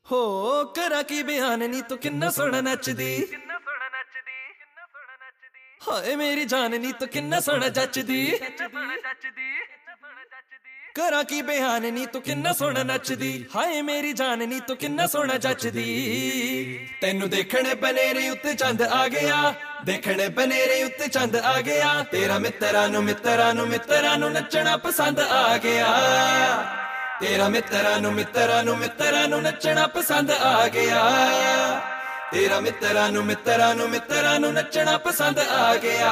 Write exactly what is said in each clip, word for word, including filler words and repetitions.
हो करा की बयान नी तू किन्ना सोहना नचदी, हाय मेरी जान नी तू किन्ना सोहना जचदी। करा की बयान नी तू किन्ना सोहना नचदी, हाय मेरी जान नी तू किन्ना सोहना जचदी। तेनू देखने बनेरे उत्ते चंद आ गया, देखने बनेरे उत्ते चंद आ गया। तेरा मित्तरां नू मित्तरां नू मित्तरां नू नचना पसंद आ गया। तेरा मित्तरां नू मित्तरां नू मित्तरां नू नचना पसंद आ गया। तेरा मित्तरां नू मित्तरां नू मित्तरां नू नचना पसंद आ गया।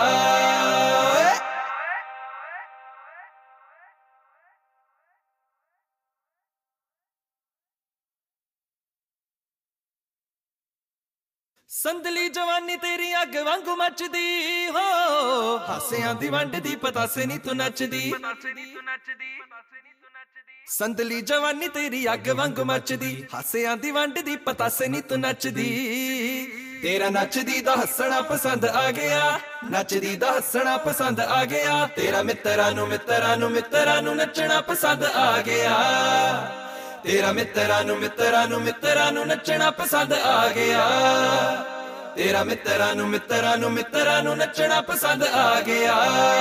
संदली जवानी तेरी अग वांगू मचदी, हो हासियां दी वंड दी पतासे नी तू नचदी। संदली जवानी तेरी अग वांगू मचदी, हासियां दी वंड दी पतासे नी तू नचदी। तेरा नचदी दा हसना पसंद आ गया, नचदी दा हसना पसंद आ गया। तेरा मित्तरां नू मित्तरां नू मित्तरां नू नचना पसंद आ गया। तेरा मित्तरां नू मित्तरां नू मित्तरां नू नचना पसंद आ गया। तेरा मित्तरां नू मित्तरां नू मित्तरां नू नचना पसंद आ गया।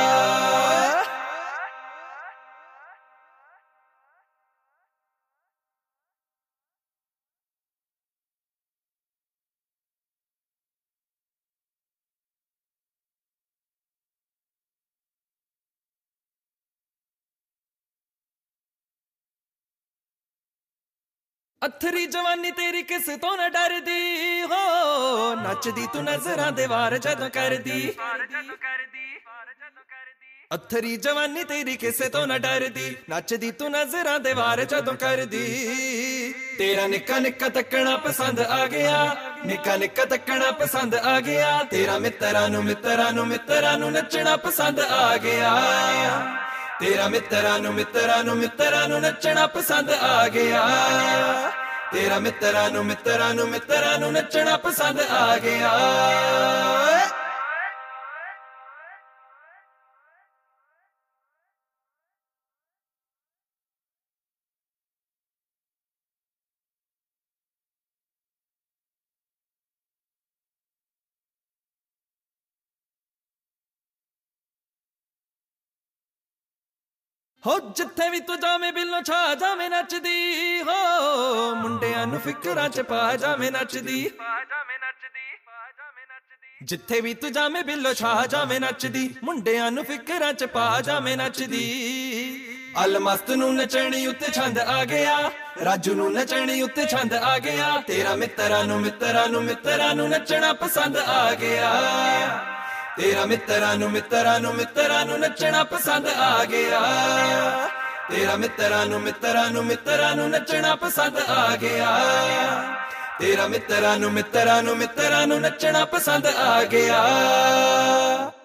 अथरी जवानी तेरी किस तो न डरदी, हो नचदी तू नजरां दे वार जदों करदी। अथरी जवानी तेरी किसे तो न डरदी, नचदी तू नजरां दे वार जदों करदी। तेरा निक्का निक्का तकना पसंद आ गया, निक्का निक्का तकना पसंद आ गया। तेरा मित्तरां नू मित्तरां नू मित्तरां नू नचना पसंद आ गया। तेरा मित्तरां नू मित्तरां नू मित्तरां नू नचना पसंद आ गया। तेरा मित्तरां नू मित्तरां नू मित्तरां नू नचना पसंद आ गया। हो जिथे भी तू जावे बिल्लो छा जावे नचदी, हो मुंडियां नू फिकरां च पा जावे नचदी। जिथे भी तू जावे बिल्लो छा जावे नचदी, मुंडियां नू फिकरां च पा जावे नचदी। अलमस्त नू नचनी उत्ते छंद आ गया, राजू नू नचनी उत्ते छंद आ गया। तेरा मित्तरां नू मित्तरां नू मित्तरां नू नचना पसंद आ गया। तेरा मित्तरां नू मित्तरां नू मित्तरां नू नचना पसंद आ गया। तेरा मित्तरां नू मित्तरां नू मित्तरां नू नचना पसंद आ गया। तेरा मित्तरां नू मित्तरां नू मित्तरां नू नचना पसंद आ गया।